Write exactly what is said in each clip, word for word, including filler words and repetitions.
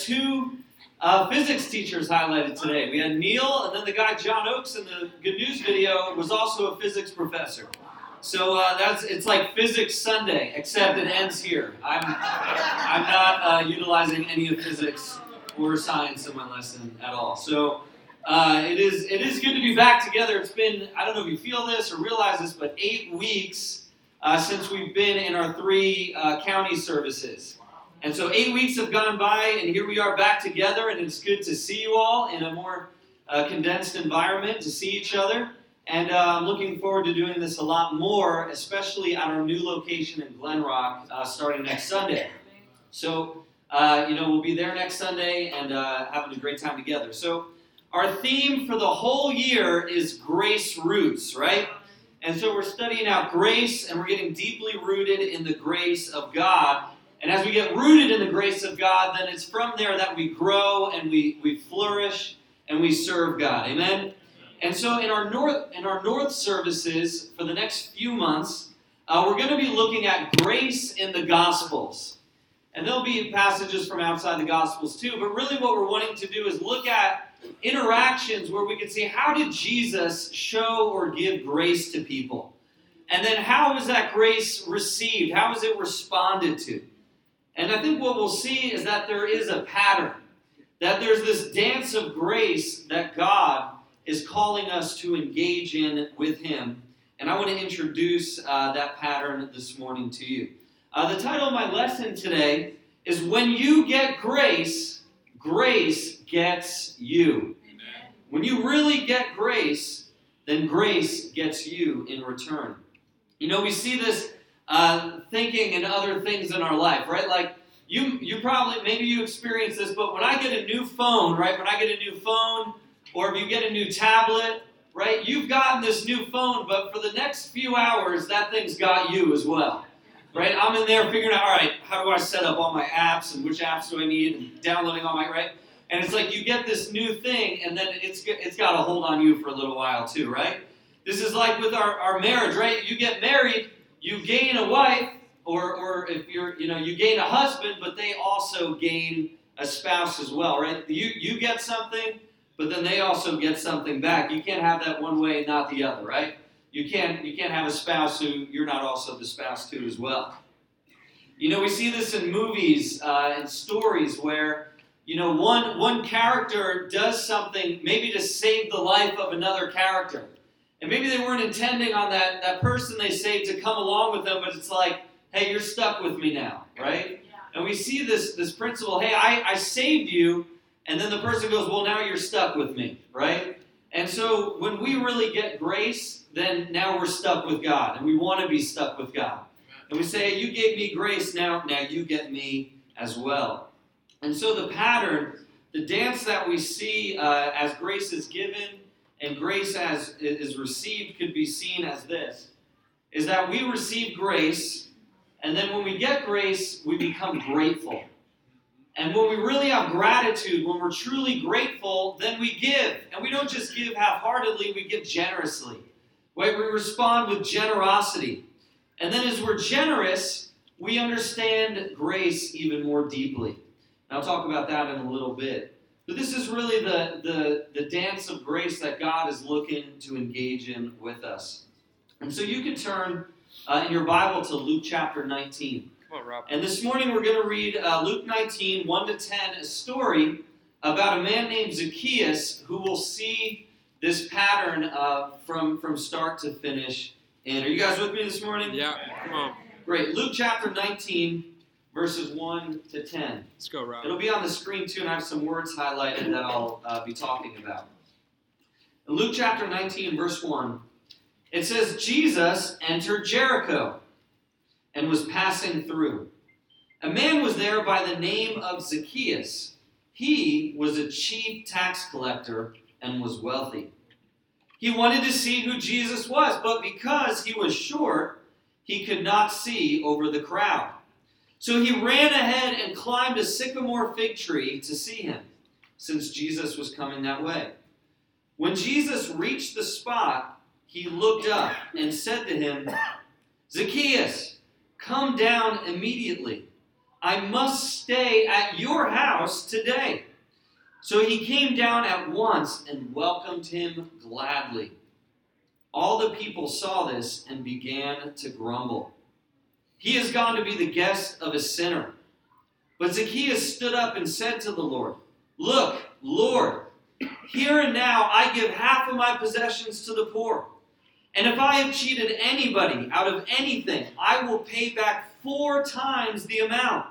Two uh, physics teachers highlighted today. We had Neil, and then the guy John Oakes in the Good News video was also a physics professor. So uh, that's it's like Physics Sunday, except it ends here. I'm I'm not uh, utilizing any of physics or science in my lesson at all. So uh, it is it is good to be back together. It's been, I don't know if you feel this or realize this, but eight weeks uh, since we've been in our three uh, county services. And so eight weeks have gone by, and here we are back together, and it's good to see you all in a more uh, condensed environment, to see each other. And uh, I'm looking forward to doing this a lot more, especially at our new location in Glen Rock, uh, starting next Sunday. So, uh, you know, we'll be there next Sunday and uh, having a great time together. So our theme for the whole year is Grace Roots, right? And so we're studying out grace, and we're getting deeply rooted in the grace of God. And as we get rooted in the grace of God, then it's from there that we grow and we, we flourish and we serve God. Amen? And so in our North in our North services for the next few months, uh, we're going to be looking at grace in the Gospels. And there'll be passages from outside the Gospels too, but really what we're wanting to do is look at interactions where we can see, how did Jesus show or give grace to people? And then how was that grace received? How was it responded to? And I think what we'll see is that there is a pattern, that there's this dance of grace that God is calling us to engage in with Him. And I want to introduce uh, that pattern this morning to you. Uh, the title of my lesson today is When You Get Grace, Grace Gets You. Amen. When you really get grace, then grace gets you in return. You know, we see this Uh, thinking and other things in our life, right? Like, you you probably, maybe you experience this, but when I get a new phone, right? When I get a new phone, or if you get a new tablet, right? You've gotten this new phone, but for the next few hours, that thing's got you as well, right? I'm in there figuring out, all right, how do I set up all my apps, and which apps do I need, and downloading all my, right? And it's like you get this new thing, and then it's it's got a hold on you for a little while too, right? This is like with our, our marriage, right? You get married, you gain a wife, or or if you're, you know, you gain a husband, but they also gain a spouse as well, right? You you get something, but then they also get something back. You can't have that one way and not the other, right? You can't you can't have a spouse who you're not also the spouse to as well. You know, we see this in movies uh, and stories where, you know, one one character does something maybe to save the life of another character. And maybe they weren't intending on that, that person they saved to come along with them, but it's like, hey, you're stuck with me now, right? Yeah. And we see this, this principle, hey, I, I saved you, and then the person goes, well, now you're stuck with me, right? And so when we really get grace, then now we're stuck with God, and we want to be stuck with God. And we say, hey, you gave me grace, now, now you get me as well. And so the pattern, the dance that we see uh, as grace is given, and grace as is received could be seen as this, is that we receive grace, and then when we get grace, we become grateful. And when we really have gratitude, when we're truly grateful, then we give. And we don't just give half-heartedly, we give generously. Right? We respond with generosity. And then as we're generous, we understand grace even more deeply. And I'll talk about that in a little bit. But this is really the, the, the dance of grace that God is looking to engage in with us. And so you can turn uh, in your Bible to Luke chapter nineteen. Come on, Rob. And this morning we're going to read uh, Luke nineteen, one to ten, a story about a man named Zacchaeus who will see this pattern uh, from, from start to finish. And are you guys with me this morning? Yeah, come on. Great. Luke chapter nineteen. Verses one to ten. Let's go, Rob. It'll be on the screen too, and I have some words highlighted that I'll uh, be talking about. In Luke chapter nineteen, verse one, it says, Jesus entered Jericho and was passing through. A man was there by the name of Zacchaeus. He was a chief tax collector and was wealthy. He wanted to see who Jesus was, but because he was short, he could not see over the crowd. So he ran ahead and climbed a sycamore fig tree to see him, since Jesus was coming that way. When Jesus reached the spot, he looked up and said to him, Zacchaeus, come down immediately. I must stay at your house today." So he came down at once and welcomed him gladly. All the people saw this and began to grumble. "He has gone to be the guest of a sinner." But Zacchaeus stood up and said to the Lord, "Look, Lord, here and now I give half of my possessions to the poor. And if I have cheated anybody out of anything, I will pay back four times the amount."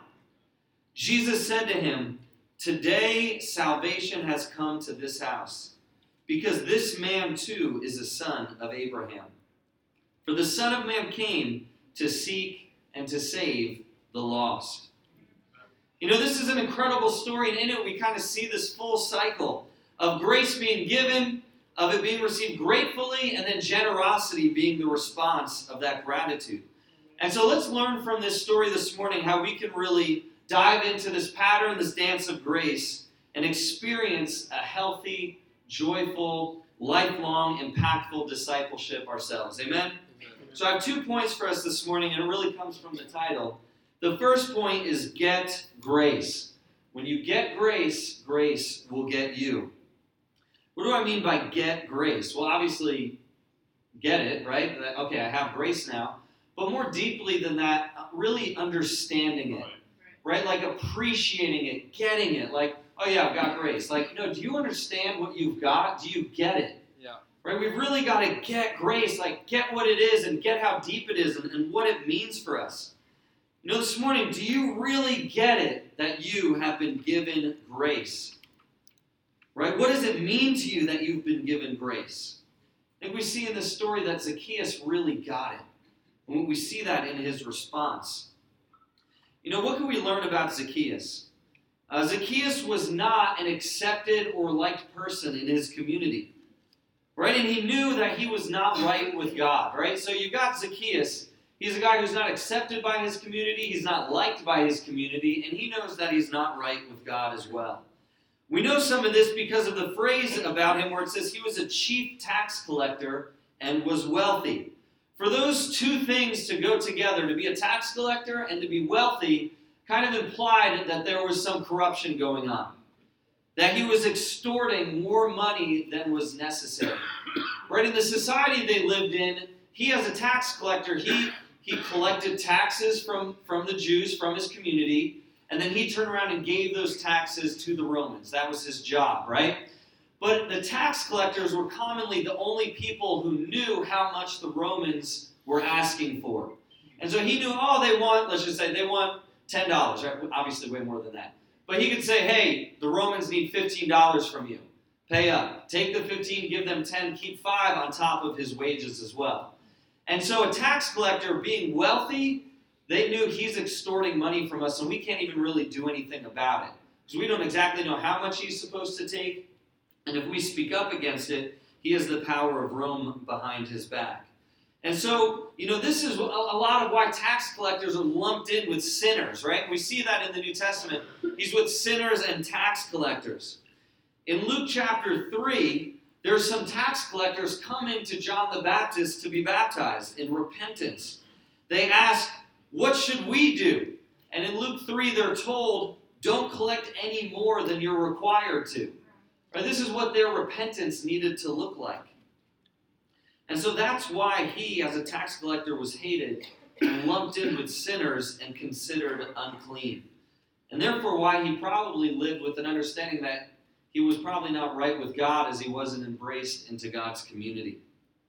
Jesus said to him, "Today salvation has come to this house, because this man too is a son of Abraham. For the Son of Man came to seek and to save the lost." You know, this is an incredible story, and in it we kind of see this full cycle of grace being given, of it being received gratefully, and then generosity being the response of that gratitude. And so let's learn from this story this morning how we can really dive into this pattern, this dance of grace, and experience a healthy, joyful, lifelong, impactful discipleship ourselves. Amen? Amen? So I have two points for us this morning, and it really comes from the title. The first point is get grace. When you get grace, grace will get you. What do I mean by get grace? Well, obviously, get it, right? Okay, I have grace now. But more deeply than that, really understanding it, right? Like appreciating it, getting it. Like, oh yeah, I've got grace. Like, no, do you understand what you've got? Do you get it? Yeah. Right? We've really got to get grace, like get what it is and get how deep it is and, and what it means for us. You know, this morning, do you really get it that you have been given grace? Right? What does it mean to you that you've been given grace? I think we see in this story that Zacchaeus really got it. And we see that in his response. You know, what can we learn about Zacchaeus? Uh, Zacchaeus was not an accepted or liked person in his community. Right? And he knew that he was not right with God. Right? So you got Zacchaeus. He's a guy who's not accepted by his community. He's not liked by his community. And he knows that he's not right with God as well. We know some of this because of the phrase about him where it says he was a chief tax collector and was wealthy. For those two things to go together, to be a tax collector and to be wealthy, kind of implied that there was some corruption going on. That he was extorting more money than was necessary. Right? In the society they lived in, he as a tax collector, he, he collected taxes from, from the Jews, from his community, and then he turned around and gave those taxes to the Romans. That was his job, right? But the tax collectors were commonly the only people who knew how much the Romans were asking for. And so he knew, oh, they want, let's just say, they want ten dollars, right? Obviously way more than that. But he could say, hey, the Romans need fifteen dollars from you. Pay up. Take the fifteen, give them ten, keep five on top of his wages as well. And so a tax collector, being wealthy, they knew he's extorting money from us, and we can't even really do anything about it. Because we don't exactly know how much he's supposed to take. And if we speak up against it, he has the power of Rome behind his back. And so, you know, this is a lot of why tax collectors are lumped in with sinners, right? We see that in the New Testament. He's with sinners and tax collectors. In Luke chapter three, there's some tax collectors coming to John the Baptist to be baptized in repentance. They ask, what should we do? And in Luke three, they're told, don't collect any more than you're required to. Right? This is what their repentance needed to look like. And so that's why he, as a tax collector, was hated and lumped in with sinners and considered unclean. And therefore why he probably lived with an understanding that he was probably not right with God as he wasn't embraced into God's community.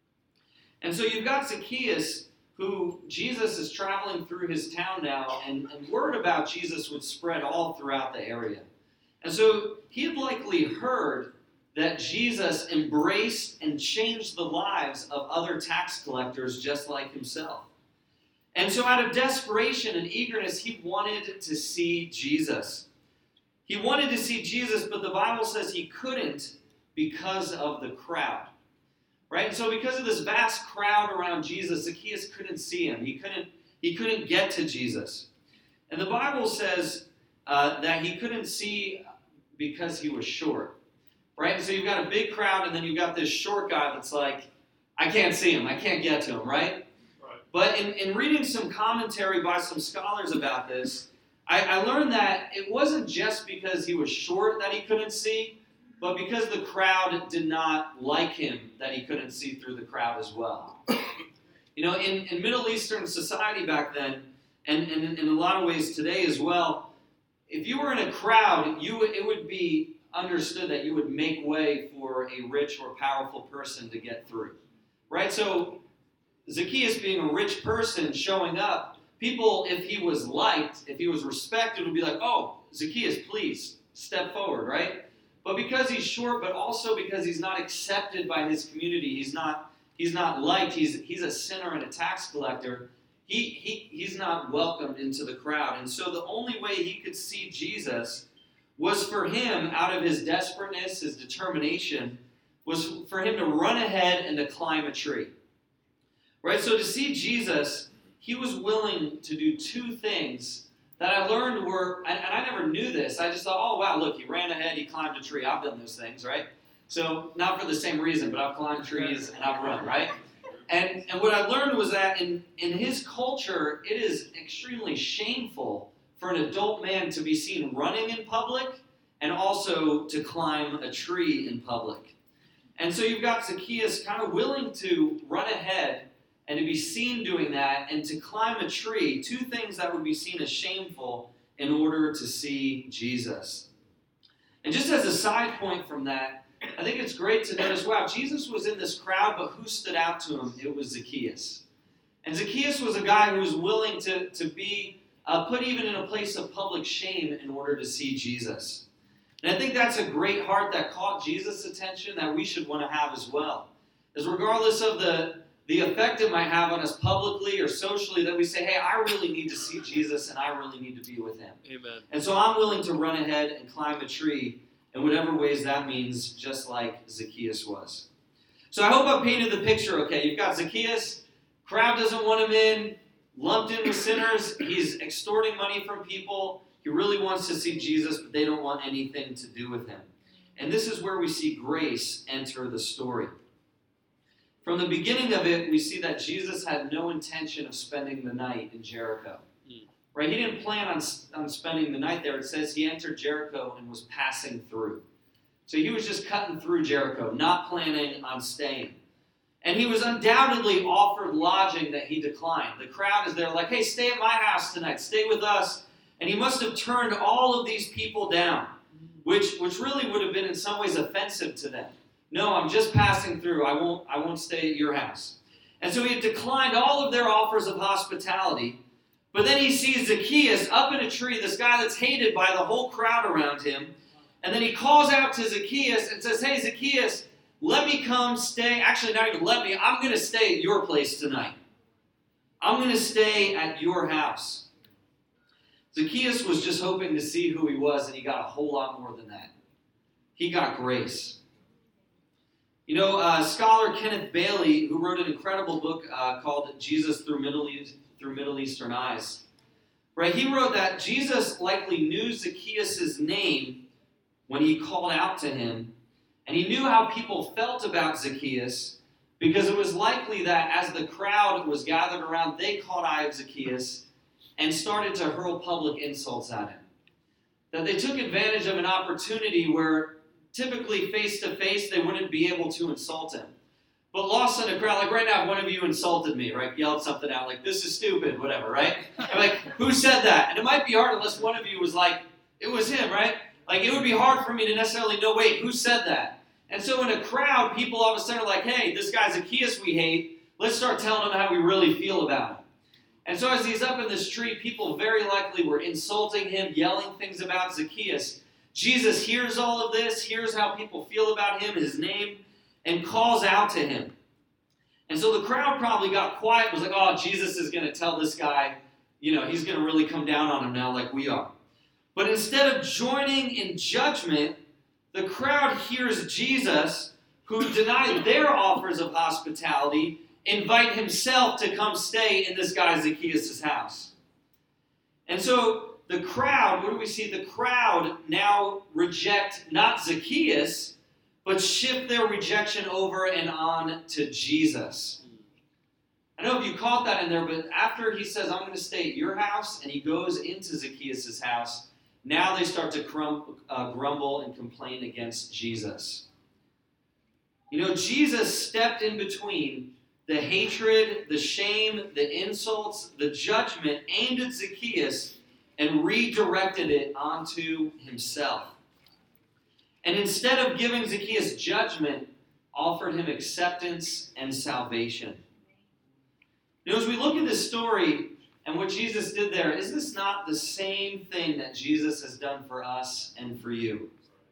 And so you've got Zacchaeus, who Jesus is traveling through his town now, and, and word about Jesus would spread all throughout the area. And so he had likely heard that Jesus embraced and changed the lives of other tax collectors just like himself. And so out of desperation and eagerness, he wanted to see Jesus. He wanted to see Jesus, but the Bible says he couldn't because of the crowd. Right? And so because of this vast crowd around Jesus, Zacchaeus couldn't see him. He couldn't, he couldn't get to Jesus. And the Bible says uh, that he couldn't see because he was short. Right? And so you've got a big crowd, and then you've got this short guy that's like, I can't see him. I can't get to him, right? Right. But in, in reading some commentary by some scholars about this, I, I learned that it wasn't just because he was short that he couldn't see, but because the crowd did not like him that he couldn't see through the crowd as well. You know, in, in Middle Eastern society back then, and, and in a lot of ways today as well, if you were in a crowd, you it would be understood that you would make way for a rich or powerful person to get through. Right? So Zacchaeus being a rich person showing up, people, if he was liked, if he was respected, would be like, oh, Zacchaeus, please, step forward, right? But because he's short, but also because he's not accepted by his community, he's not he's not liked, he's he's a sinner and a tax collector, he, he he's not welcomed into the crowd. And so the only way he could see Jesus was for him, out of his desperateness, his determination, was for him to run ahead and to climb a tree. Right? So to see Jesus, he was willing to do two things that I learned were, and, and I never knew this, I just thought, oh wow, look, he ran ahead, he climbed a tree, I've done those things, right? So, not for the same reason, but I've climbed trees and I've run, right? And and what I learned was that in, in his culture, it is extremely shameful for an adult man to be seen running in public and also to climb a tree in public. And so you've got Zacchaeus kind of willing to run ahead and to be seen doing that, and to climb a tree, two things that would be seen as shameful in order to see Jesus. And just as a side point from that, I think it's great to notice, wow, Jesus was in this crowd, but who stood out to him? It was Zacchaeus. And Zacchaeus was a guy who was willing to, to be uh, put even in a place of public shame in order to see Jesus. And I think that's a great heart that caught Jesus' attention that we should want to have as well. Is regardless of the the effect it might have on us publicly or socially, that we say, hey, I really need to see Jesus and I really need to be with him. Amen. And so I'm willing to run ahead and climb a tree in whatever ways that means, just like Zacchaeus was. So I hope I painted the picture okay. You've got Zacchaeus, crowd doesn't want him in, lumped in with sinners, he's extorting money from people, he really wants to see Jesus, but they don't want anything to do with him. And this is where we see grace enter the story. From the beginning of it, we see that Jesus had no intention of spending the night in Jericho. Mm. Right? He didn't plan on, on spending the night there. It says he entered Jericho and was passing through. So he was just cutting through Jericho, not planning on staying. And he was undoubtedly offered lodging that he declined. The crowd is there like, hey, stay at my house tonight. Stay with us. And he must have turned all of these people down, which, which really would have been in some ways offensive to them. No, I'm just passing through. I won't, I won't stay at your house. And so he had declined all of their offers of hospitality. But then he sees Zacchaeus up in a tree, this guy that's hated by the whole crowd around him. And then he calls out to Zacchaeus and says, hey, Zacchaeus, let me come stay. Actually, not even let me. I'm going to stay at your place tonight. I'm going to stay at your house. Zacchaeus was just hoping to see who he was, and he got a whole lot more than that. He got grace. You know, uh, scholar Kenneth Bailey, who wrote an incredible book uh, called Jesus Through Middle, East, Through Middle Eastern Eyes, right? He wrote that Jesus likely knew Zacchaeus' name when he called out to him, and he knew how people felt about Zacchaeus, because it was likely that as the crowd was gathered around, they caught eye of Zacchaeus and started to hurl public insults at him. That they took advantage of an opportunity where typically face-to-face, they wouldn't be able to insult him. But lost in a crowd, like right now, if one of you insulted me, right, yelled something out, like, this is stupid, whatever, right? I'm like, who said that? And it might be hard unless one of you was like, it was him, right? Like, it would be hard for me to necessarily know, wait, who said that? And so in a crowd, people all of a sudden are like, hey, this guy's Zacchaeus we hate, let's start telling him how we really feel about him. And so as he's up in this tree, people very likely were insulting him, yelling things about Zacchaeus. Jesus hears all of this, hears how people feel about him, his name, and calls out to him. And so the crowd probably got quiet, was like, oh, Jesus is going to tell this guy, you know, he's going to really come down on him now like we are. But instead of joining in judgment, the crowd hears Jesus, who denied their offers of hospitality, invite himself to come stay in this guy Zacchaeus' house. And so the crowd, what do we see? The crowd now reject not Zacchaeus, but shift their rejection over and on to Jesus. I don't know if you caught that in there, but after he says, I'm going to stay at your house, and he goes into Zacchaeus' house, now they start to crum- uh, grumble and complain against Jesus. You know, Jesus stepped in between the hatred, the shame, the insults, the judgment aimed at Zacchaeus and redirected it onto himself. And instead of giving Zacchaeus judgment, offered him acceptance and salvation. You know, as we look at this story and what Jesus did there, is this not the same thing that Jesus has done for us and for you?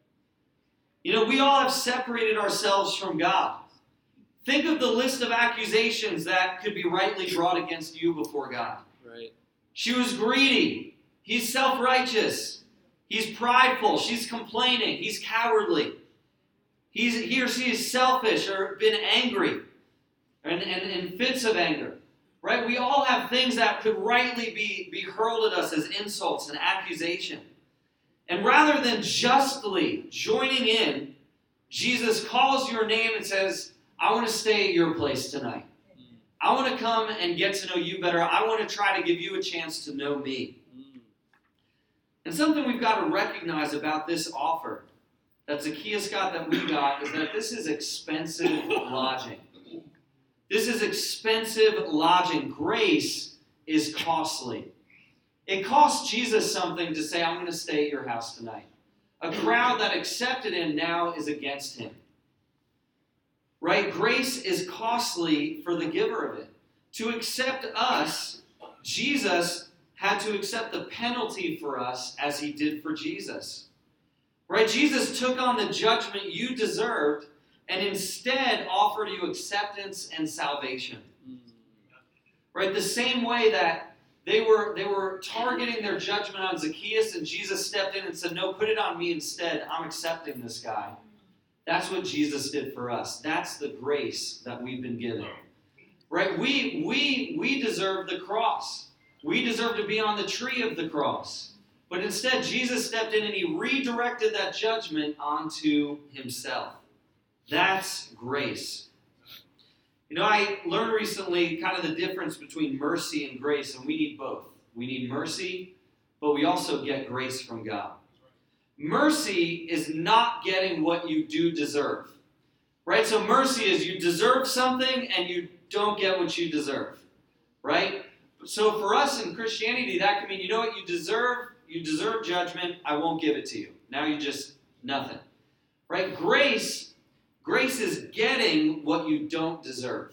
You know, we all have separated ourselves from God. Think of the list of accusations that could be rightly brought against you before God. Right. She was greedy. He's self-righteous. He's prideful. She's complaining. He's cowardly. He's, he or she is selfish or been angry and in fits of anger. Right? We all have things that could rightly be, be hurled at us as insults and accusation. And rather than justly joining in, Jesus calls your name and says, I want to stay at your place tonight. I want to come and get to know you better. I want to try to give you a chance to know me. And something we've got to recognize about this offer that Zacchaeus got, that we got, is that this is expensive lodging. This is expensive lodging. Grace is costly. It cost Jesus something to say, I'm going to stay at your house tonight. A crowd that accepted him now is against him. Right? Grace is costly for the giver of it. To accept us, Jesus had to accept the penalty for us as he did for Jesus. Right? Jesus took on the judgment you deserved and instead offered you acceptance and salvation. Right? The same way that They were, they were targeting their judgment on Zacchaeus, and Jesus stepped in and said, no, put it on me instead. I'm accepting this guy. That's what Jesus did for us. That's the grace that we've been given. Right? We, we, we deserve the cross. We deserve to be on the tree of the cross. But instead, Jesus stepped in and he redirected that judgment onto himself. That's grace. You know, I learned recently kind of the difference between mercy and grace, and we need both. We need mercy, but we also get grace from God. Mercy is not getting what you do deserve, right? So mercy is you deserve something and you don't get what you deserve, right? So for us in Christianity, that can mean, you know what, you deserve, you deserve judgment, I won't give it to you. Now you just, nothing, right? Grace Grace is getting what you don't deserve.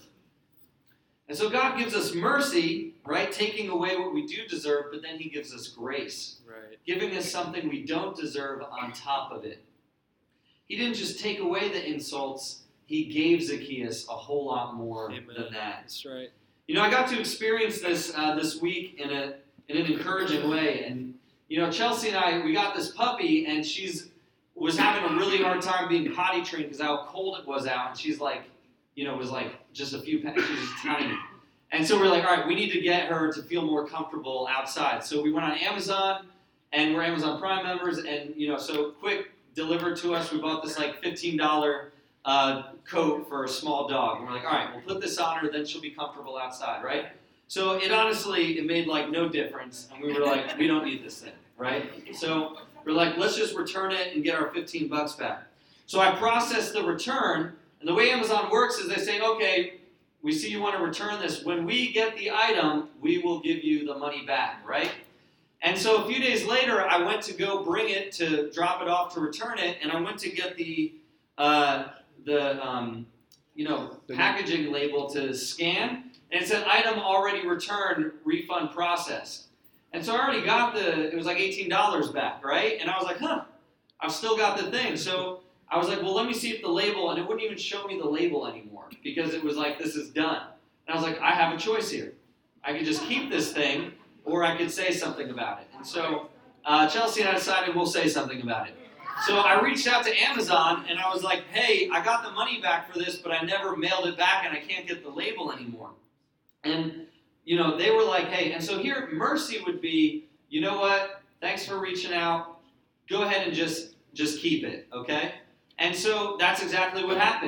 And so God gives us mercy, right? Taking away what we do deserve, but then he gives us grace. Right. Giving us something we don't deserve on top of it. He didn't just take away the insults, he gave Zacchaeus a whole lot more Amen. than that. That's right. You know, I got to experience this uh, this week in a in an encouraging way. And, you know, Chelsea and I, we got this puppy, and she's was having a really hard time being potty trained because how cold it was out. And she's like, you know, was like just a few pounds. She's just tiny. And so we're like, all right, we need to get her to feel more comfortable outside. So we went on Amazon, and we're Amazon Prime members. And, you know, so quick delivered to us. We bought this like fifteen dollars uh, coat for a small dog. And we're like, all right, we'll put this on her, then she'll be comfortable outside, right? So it honestly, it made like no difference. And we were like, we don't need this thing, right? So we're like, let's just return it and get our fifteen bucks back. So I processed the return, and the way Amazon works is they say, okay, we see you want to return this. When we get the item, we will give you the money back, right? And so a few days later, I went to go bring it to drop it off to return it, and I went to get the uh, the um, you know packaging label to scan, and it said item already returned, refund processed. And so I already got the, it was like eighteen dollars back, right? And I was like, huh, I've still got the thing. So I was like, well, let me see if the label, and it wouldn't even show me the label anymore because it was like, this is done. And I was like, I have a choice here. I could just keep this thing, or I could say something about it. And so uh, Chelsea and I decided we'll say something about it. So I reached out to Amazon, and I was like, hey, I got the money back for this, but I never mailed it back, and I can't get the label anymore. And you know, they were like, hey, and so here, mercy would be, you know what, thanks for reaching out, go ahead and just, just keep it, okay? And so that's exactly what happened.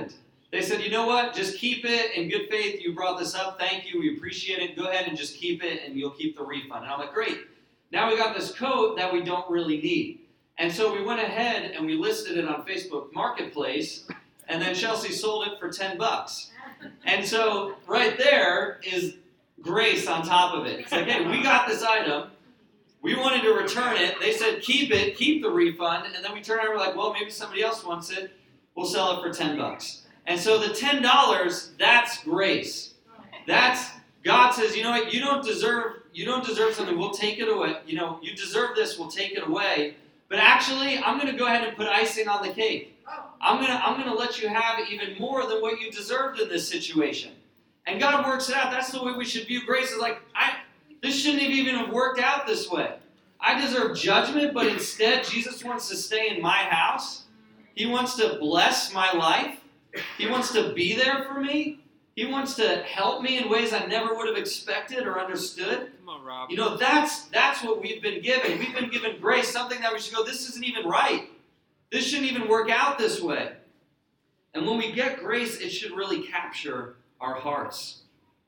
They said, you know what? Just keep it in good faith. You brought this up. Thank you. We appreciate it. Go ahead and just keep it, and you'll keep the refund. And I'm like, great. Now we got this coat that we don't really need. And so we went ahead and we listed it on Facebook Marketplace, and then Chelsea sold it for ten bucks. And so right there is grace on top of it. It's like, hey, we got this item. We wanted to return it. They said, keep it, keep the refund. And then we turned around and we're like, well, maybe somebody else wants it. We'll sell it for ten bucks. And so the ten dollars, that's grace. That's, God says, you know what, you don't deserve, you don't deserve something, we'll take it away. You know, you deserve this, we'll take it away. But actually, I'm going to go ahead and put icing on the cake. I'm going to, I'm going to let you have even more than what you deserved in this situation. And God works it out. That's the way we should view grace. Is like, I, this shouldn't have even have worked out this way. I deserve judgment, but instead, Jesus wants to stay in my house. He wants to bless my life. He wants to be there for me. He wants to help me in ways I never would have expected or understood. Come on, Rob. You know, that's that's what we've been given. We've been given grace, something that we should go, this isn't even right. This shouldn't even work out this way. And when we get grace, it should really capture our hearts.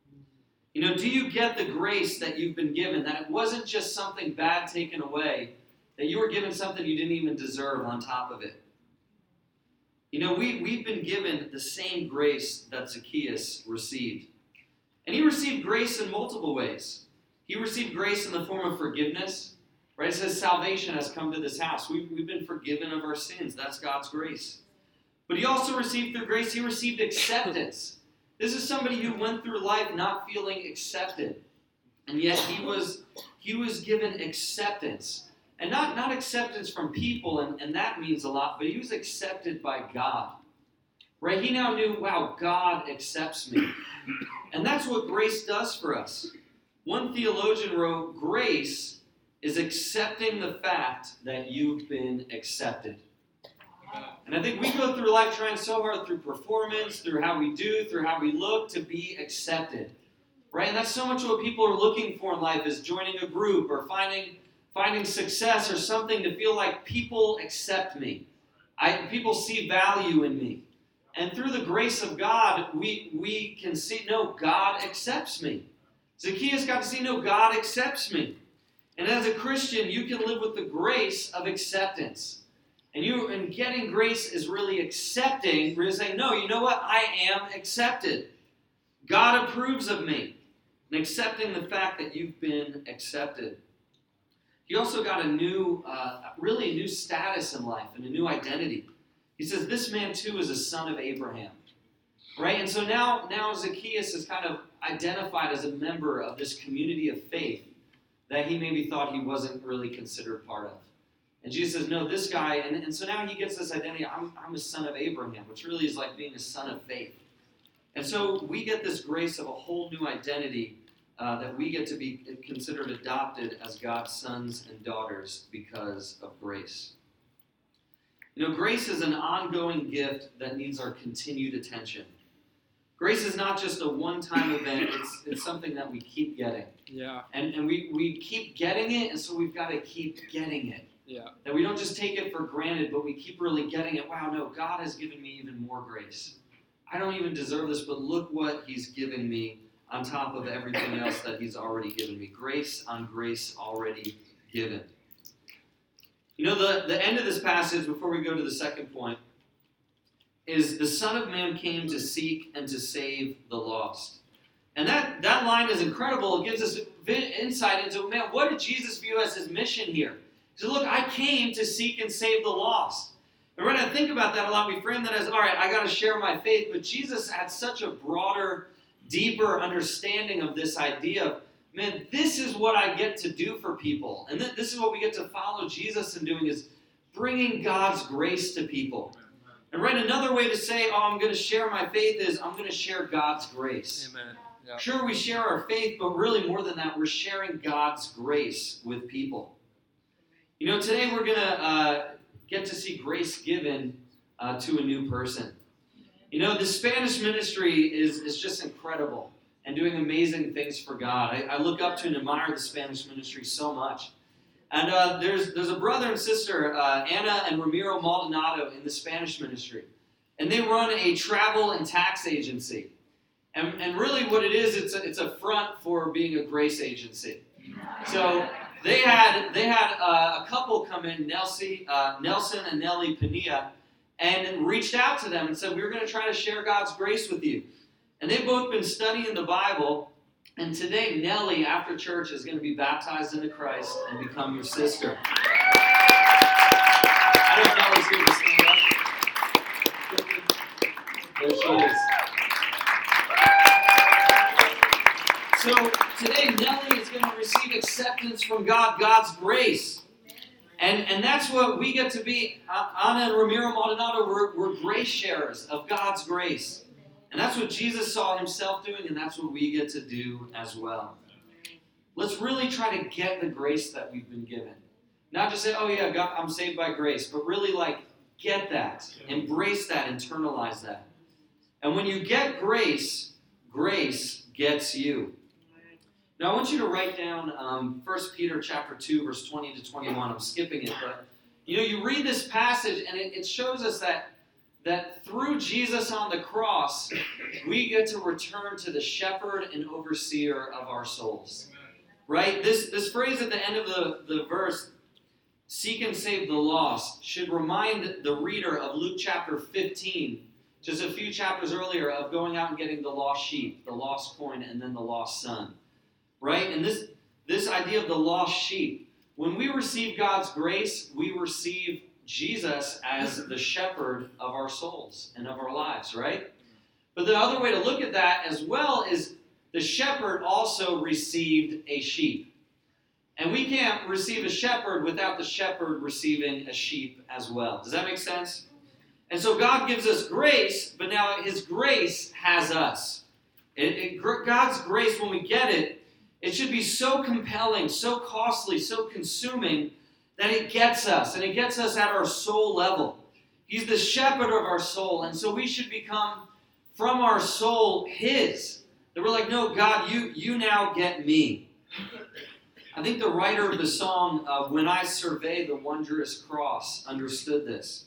You know, do you get the grace that you've been given? That it wasn't just something bad taken away, that you were given something you didn't even deserve on top of it. You know, we, we've been given the same grace that Zacchaeus received. And he received grace in multiple ways. He received grace in the form of forgiveness. Right? It says salvation has come to this house. We've, we've been forgiven of our sins. That's God's grace. But he also received through grace, he received acceptance. This is somebody who went through life not feeling accepted. And yet he was, he was given acceptance. And not, not acceptance from people, and, and that means a lot, but he was accepted by God. Right? He now knew, wow, God accepts me. And that's what grace does for us. One theologian wrote, grace is accepting the fact that you've been accepted. And I think we go through life trying so hard through performance, through how we do, through how we look, to be accepted. Right? And that's so much what people are looking for in life, is joining a group or finding finding success or something to feel like people accept me. I, people see value in me. And through the grace of God, we, we can see, no, God accepts me. Zacchaeus got to see, no, God accepts me. And as a Christian, you can live with the grace of acceptance. And you, and getting grace is really accepting, really saying, no, you know what? I am accepted. God approves of me. And accepting the fact that you've been accepted. He also got a new, uh, really a new status in life and a new identity. He says, this man too is a son of Abraham. Right? And so now, now Zacchaeus is kind of identified as a member of this community of faith that he maybe thought he wasn't really considered part of. And Jesus says, no, this guy, and, and so now he gets this identity, I'm, I'm a son of Abraham, which really is like being a son of faith. And so we get this grace of a whole new identity Uh, that we get to be considered adopted as God's sons and daughters because of grace. You know, grace is an ongoing gift that needs our continued attention. Grace is not just a one-time event, it's, it's something that we keep getting. Yeah. And, and we, we keep getting it, and so we've got to keep getting it. Yeah. That we don't just take it for granted, but we keep really getting it. Wow, no, God has given me even more grace. I don't even deserve this, but look what he's given me on top of everything else that he's already given me. Grace on grace already given. You know, the, the end of this passage, before we go to the second point, is the Son of Man came to seek and to save the lost. And that, that line is incredible. It gives us insight into, man, what did Jesus view as his mission here? He said, look, I came to seek and save the lost. And we're going to think about that a lot. We frame that as, all right, I got to share my faith. But Jesus had such a broader, deeper understanding of this idea of, man, this is what I get to do for people. And th- this is what we get to follow Jesus in doing, is bringing God's grace to people. And right, another way to say, oh, I'm going to share my faith is, I'm going to share God's grace. Amen. Yeah. Sure, we share our faith, but really more than that, we're sharing God's grace with people. You know, today we're going to uh, get to see grace given uh, to a new person. You know, the Spanish ministry is, is just incredible and doing amazing things for God. I, I look up to and admire the Spanish ministry so much. And uh, there's there's a brother and sister, uh, Ana and Ramiro Maldonado, in the Spanish ministry. and they run a travel and tax agency. And, and really what it is, it's a, it's a front for being a grace agency. So they had they had uh, a couple come in, Nelsie, uh, Nelson and Nellie Pania, and reached out to them and said, we're going to try to share God's grace with you. And they've both been studying the Bible, and today Nellie, after church, is going to be baptized into Christ and become your sister. I don't know if Nellie's going to stand up. There she is. So today, Nellie is going to receive acceptance from God, God's grace. And, and that's what we get to be. Ana and Ramiro Maldonado, we're, we're grace sharers of God's grace. And that's what Jesus saw himself doing, and that's what we get to do as well. Let's really try to get the grace that we've been given. Not just say, oh yeah, God, I'm saved by grace, but really like get that, embrace that, internalize that. And when you get grace, grace gets you. Now, I want you to write down um, First Peter chapter two, verse twenty to twenty-one. I'm skipping it, but you know, you read this passage, and it, it shows us that, that through Jesus on the cross, we get to return to the shepherd and overseer of our souls. Right? This, this phrase at the end of the, the verse, seek and save the lost, should remind the reader of Luke chapter fifteen, just a few chapters earlier, of going out and getting the lost sheep, the lost coin, and then the lost son. Right? And this, this idea of the lost sheep, when we receive God's grace, we receive Jesus as the shepherd of our souls and of our lives, right? But the other way to look at that as well is the shepherd also received a sheep. And we can't receive a shepherd without the shepherd receiving a sheep as well. Does that make sense? And so God gives us grace, but now his grace has us. It, it, God's grace, when we get it, it should be so compelling, so costly, so consuming that it gets us, and it gets us at our soul level. He's the shepherd of our soul, and so we should become, from our soul, his. That we're like, no, God, you, you now get me. I think the writer of the song, uh, When I Survey the Wondrous Cross, understood this.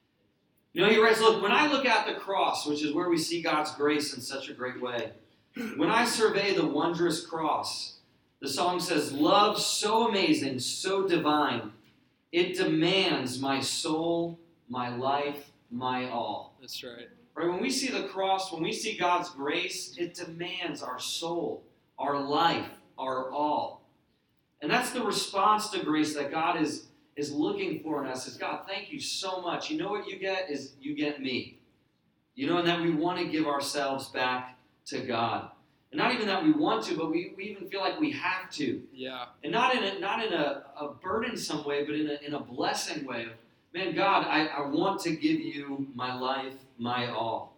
You know, he writes, look, when I look at the cross, which is where we see God's grace in such a great way, when I survey the wondrous cross, the song says, love so amazing, so divine, it demands my soul, my life, my all. That's right. Right? When we see the cross, when we see God's grace, it demands our soul, our life, our all. And that's the response to grace that God is, is looking for in us. Is God, thank you so much. You know what you get is you get me. You know, and that we want to give ourselves back to God. And not even that we want to, but we, we even feel like we have to. Yeah. And not in a, not in a, a burdensome way, but in a, in a blessing way. Of, man, God, I, I want to give you my life, my all.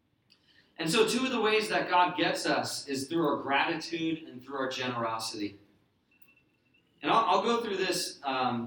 And so two of the ways that God gets us is through our gratitude and through our generosity. And I'll, I'll go through this um,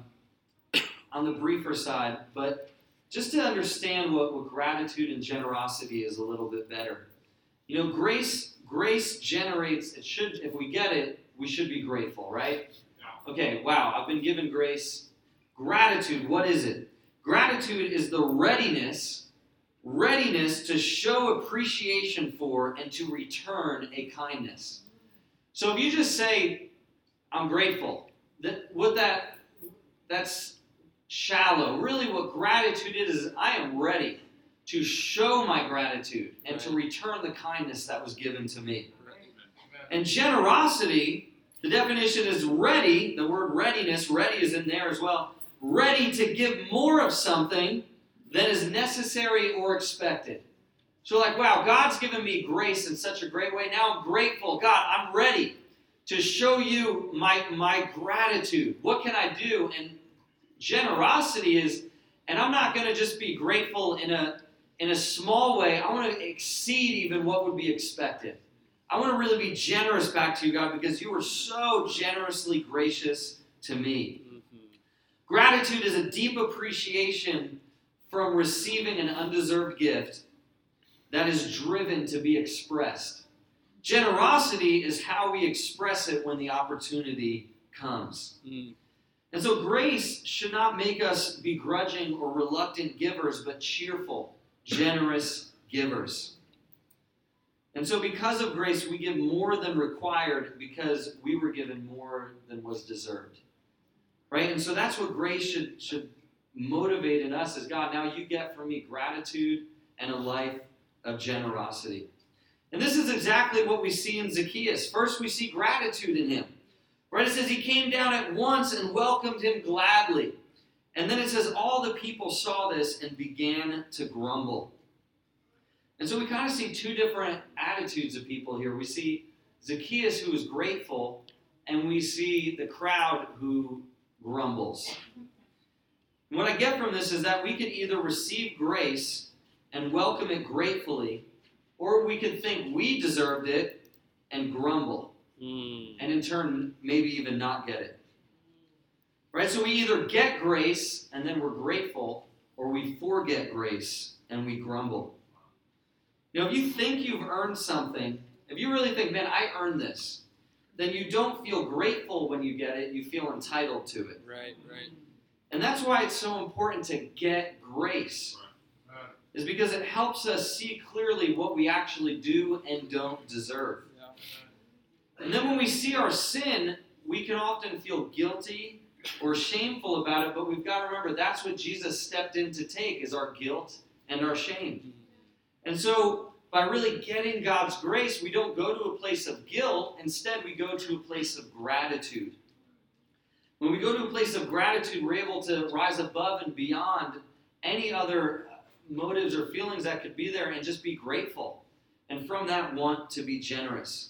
on the briefer side, but just to understand what, what gratitude and generosity is a little bit better. You know, grace grace generates, it should, if we get it, we should be grateful, right? Yeah. Okay, wow, I've been given grace. Gratitude, what is it? Gratitude is the readiness, readiness to show appreciation for and to return a kindness. So if you just say, I'm grateful, that what that that's shallow. Really what gratitude is, is I am ready to show my gratitude and right. to return the kindness that was given to me. Right. And generosity, the definition is ready, the word readiness, ready is in there as well, ready to give more of something than is necessary or expected. So like, wow, God's given me grace in such a great way. Now I'm grateful. God, I'm ready to show you my, my gratitude. What can I do? And generosity is, and I'm not going to just be grateful in a in a small way. I want to exceed even what would be expected. I want to really be generous back to you, God, because you were so generously gracious to me. Mm-hmm. Gratitude is a deep appreciation from receiving an undeserved gift that is driven to be expressed. Generosity is how we express it when the opportunity comes. Mm. And so grace should not make us begrudging or reluctant givers, but cheerful, generous givers. And so because of grace, we give more than required because we were given more than was deserved. Right? And so that's what grace should, should motivate in us is, God, now you get from me gratitude and a life of generosity. And this is exactly what we see in Zacchaeus. First, we see gratitude in him. Right? It says he came down at once and welcomed him gladly. And then it says all the people saw this and began to grumble. And so we kind of see two different attitudes of people here. We see Zacchaeus who is grateful, and we see the crowd who grumbles. And what I get from this is that we could either receive grace and welcome it gratefully, or we could think we deserved it and grumble, mm. and in turn maybe even not get it. Right? So we either get grace and then we're grateful, or we forget grace and we grumble. You know, if you think you've earned something, if you really think, man, I earned this, then you don't feel grateful when you get it, you feel entitled to it. Right, right. And that's why it's so important to get grace, is because it helps us see clearly what we actually do and don't deserve. And then when we see our sin, we can often feel guilty or shameful about it, but we've got to remember that's what Jesus stepped in to take, is our guilt and our shame. And so by really getting God's grace, we don't go to a place of guilt. Instead, we go to a place of gratitude. When we go to a place of gratitude, we're able to rise above and beyond any other motives or feelings that could be there and just be grateful. And from that, want to be generous.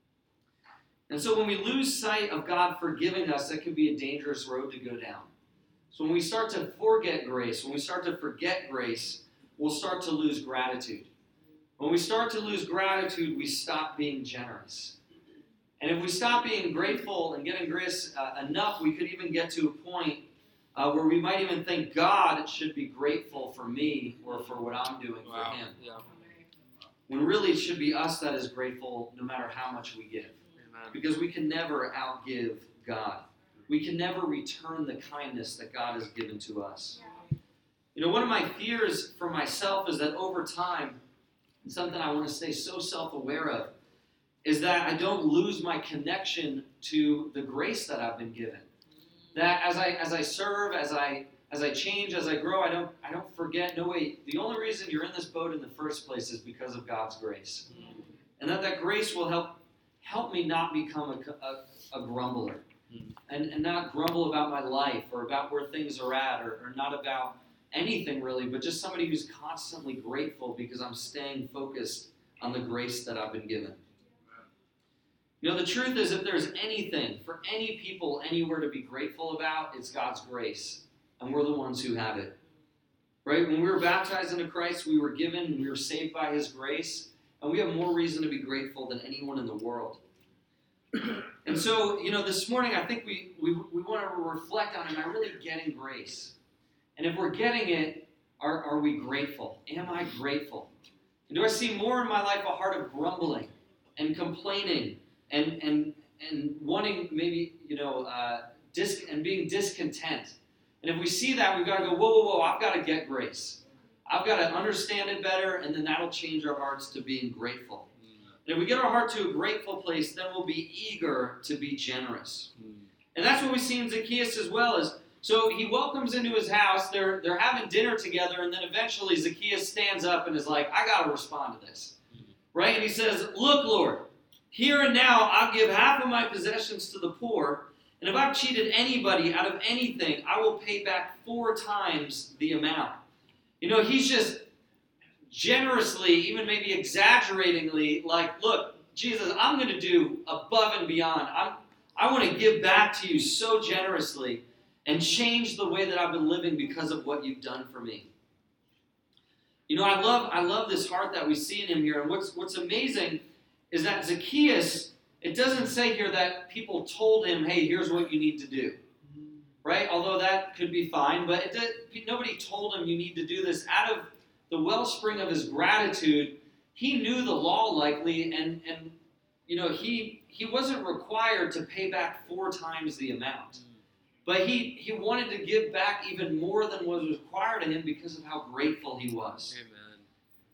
And so when we lose sight of God forgiving us, that can be a dangerous road to go down. So when we start to forget grace, when we start to forget grace, we'll start to lose gratitude. When we start to lose gratitude, we stop being generous. And if we stop being grateful and getting grace uh, enough, we could even get to a point uh, where we might even think God should be grateful for me or for what I'm doing wow. for him. Yeah. When really it should be us that is grateful no matter how much we give. Amen. Because we can never outgive God. We can never return the kindness that God has given to us. You know, one of my fears for myself is that over time, and something I want to stay so self-aware of, is that I don't lose my connection to the grace that I've been given. That as I as I serve, as I as I change, as I grow, I don't I don't forget, no wait, the only reason you're in this boat in the first place is because of God's grace. Mm. And that that grace will help help me not become a, a, a grumbler. Mm. And, and not grumble about my life or about where things are at or, or not about anything really, but just somebody who's constantly grateful because I'm staying focused on the grace that I've been given. You know, the truth is, if there's anything for any people anywhere to be grateful about, it's God's grace. And we're the ones who have it. Right? When we were baptized into Christ, we were given, we were saved by his grace, and we have more reason to be grateful than anyone in the world. And so, you know, this morning I think we, we, we want to reflect on, am I really getting grace? And if we're getting it, are, are we grateful? Am I grateful? And do I see more in my life a heart of grumbling and complaining and and and wanting maybe, you know, uh, dis- and being discontent? And if we see that, we've got to go, whoa, whoa, whoa, I've got to get grace. I've got to understand it better, and then that'll change our hearts to being grateful. And if we get our heart to a grateful place, then we'll be eager to be generous. And that's what we see in Zacchaeus as well. Is so he welcomes into his house, they're, they're having dinner together, and then eventually Zacchaeus stands up and is like, I got to respond to this. Right? And he says, look, Lord, here and now I'll give half of my possessions to the poor, and if I've cheated anybody out of anything, I will pay back four times the amount. You know, he's just generously, even maybe exaggeratingly, like, look, Jesus, I'm going to do above and beyond. I'm, I want to give back to you so generously and change the way that I've been living because of what you've done for me. You know, I love I love this heart that we see in him here. And what's what's amazing is that Zacchaeus, it doesn't say here that people told him, hey, here's what you need to do. Right? Although that could be fine, but it did, nobody told him you need to do this. Out of the wellspring of his gratitude, he knew the law likely, and, and you know, he he wasn't required to pay back four times the amount. But he, he wanted to give back even more than was required of him because of how grateful he was. Amen.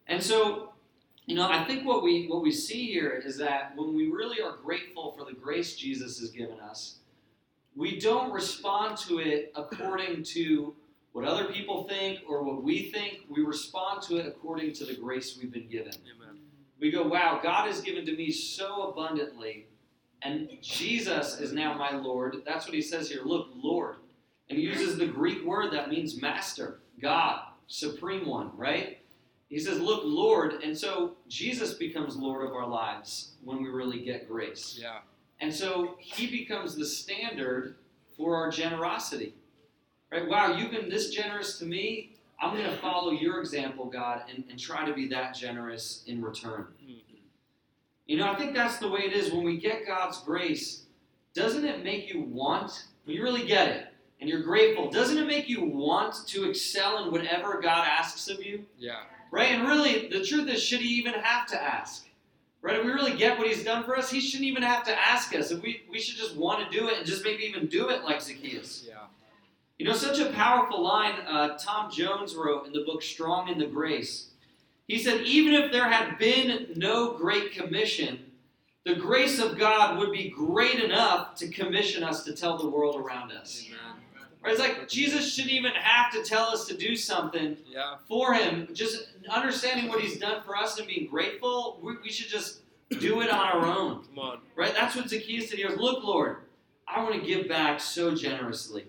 And so, you know, I think what we what we see here is that when we really are grateful for the grace Jesus has given us, we don't respond to it according to what other people think or what we think. We respond to it according to the grace we've been given. Amen. We go, wow, God has given to me so abundantly, and Jesus is now my Lord. That's what he says here. Look, Lord. And he uses the Greek word that means master, God, supreme one, right? He says, look, Lord. And so Jesus becomes Lord of our lives when we really get grace. Yeah. And so he becomes the standard for our generosity. Right? Wow, you've been this generous to me. I'm going to follow your example, God, and, and try to be that generous in return. Mm-hmm. You know, I think that's the way it is when we get God's grace. Doesn't it make you want, when you really get it, and you're grateful, doesn't it make you want to excel in whatever God asks of you? Yeah. Right? And really, the truth is, should he even have to ask? Right? If we really get what he's done for us, he shouldn't even have to ask us. If we, we should just want to do it and just maybe even do it like Zacchaeus. Yeah. You know, such a powerful line uh, Tom Jones wrote in the book Strong in the Grace. He said, even if there had been no Great Commission, the grace of God would be great enough to commission us to tell the world around us. Amen. Right? It's like Jesus shouldn't even have to tell us to do something Yeah. for him. Just understanding what he's done for us and being grateful, we, we should just do it on our own. Come on. Right? That's what Zacchaeus said. He goes, look, Lord, I want to give back so generously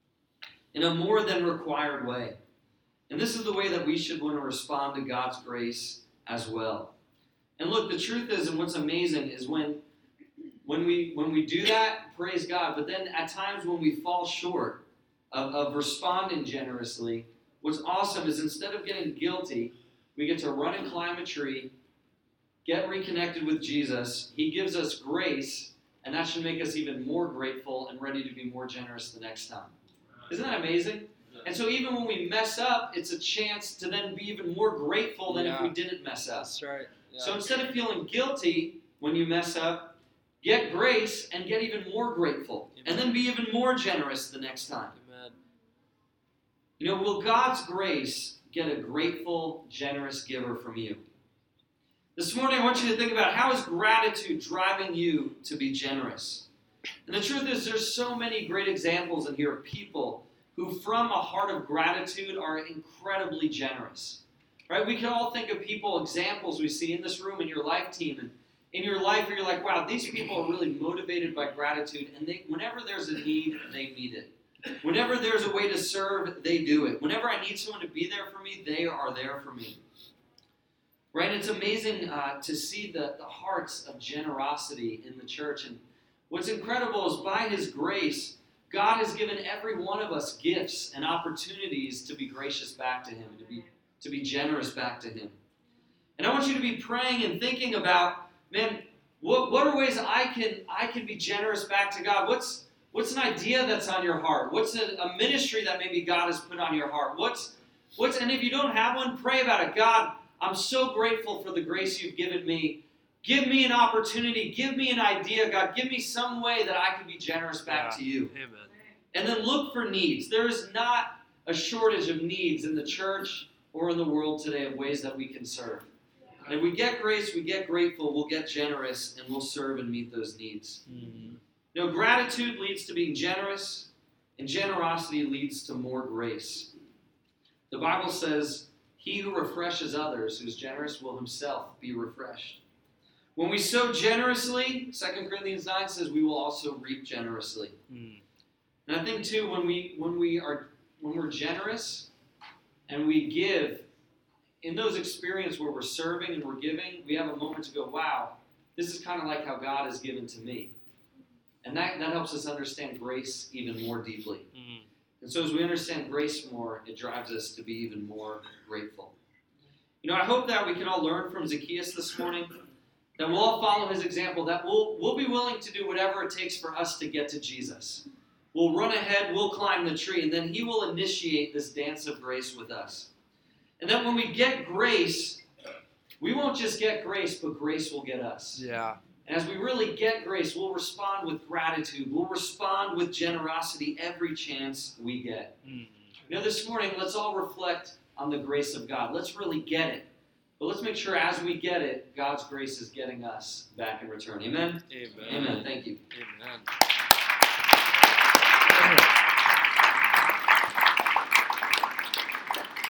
in a more than required way. And this is the way that we should want to respond to God's grace as well. And look, the truth is, and what's amazing is when when we when we do that, praise God, but then at times when we fall short of, of responding generously, what's awesome is instead of getting guilty, we get to run and climb a tree, get reconnected with Jesus. He gives us grace, and that should make us even more grateful and ready to be more generous the next time. Isn't that amazing? And so even when we mess up, it's a chance to then be even more grateful than Yeah. if we didn't mess up. That's right. Yeah. So instead of feeling guilty when you mess up, get grace and get even more grateful. Amen. And then be even more generous the next time. Amen. You know, will God's grace get a grateful, generous giver from you? This morning I want you to think about, how is gratitude driving you to be generous? And the truth is, there's so many great examples in here of people who from a heart of gratitude are incredibly generous. Right? We can all think of people, examples we see in this room, in your life team, and in your life where you're like, wow, these people are really motivated by gratitude, and they, whenever there's a need, they meet it. Whenever there's a way to serve, they do it. Whenever I need someone to be there for me, they are there for me. Right? It's amazing uh, to see the, the hearts of generosity in the church. And what's incredible is by his grace, God has given every one of us gifts and opportunities to be gracious back to him, to be to be generous back to him. And I want you to be praying and thinking about, man, what, what are ways I can I can be generous back to God? What's what's an idea that's on your heart? What's a, a ministry that maybe God has put on your heart? What's what's and if you don't have one, pray about it. God, I'm so grateful for the grace you've given me. Give me an opportunity. Give me an idea, God. Give me some way that I can be generous back Yeah. to you. Amen. And then look for needs. There is not a shortage of needs in the church or in the world today of ways that we can serve. And if we get grace, we get grateful, we'll get generous, and we'll serve and meet those needs. Mm-hmm. You know, gratitude leads to being generous, and generosity leads to more grace. The Bible says, he who refreshes others, who's generous, will himself be refreshed. When we sow generously, Second Corinthians nine says we will also reap generously. Mm. And I think too, when we when we are when we're generous and we give, in those experiences where we're serving and we're giving, we have a moment to go, wow, this is kind of like how God has given to me. And that, that helps us understand grace even more deeply. Mm. And so as we understand grace more, it drives us to be even more grateful. You know, I hope that we can all learn from Zacchaeus this morning, that we'll all follow his example, that we'll, we'll be willing to do whatever it takes for us to get to Jesus. We'll run ahead, we'll climb the tree, and then he will initiate this dance of grace with us. And then when we get grace, we won't just get grace, but grace will get us. Yeah. And as we really get grace, we'll respond with gratitude. We'll respond with generosity every chance we get. Mm. You know, this morning, let's all reflect on the grace of God. Let's really get it. But let's make sure as we get it, God's grace is getting us back in return. Amen? Amen. Amen. Thank you. Amen.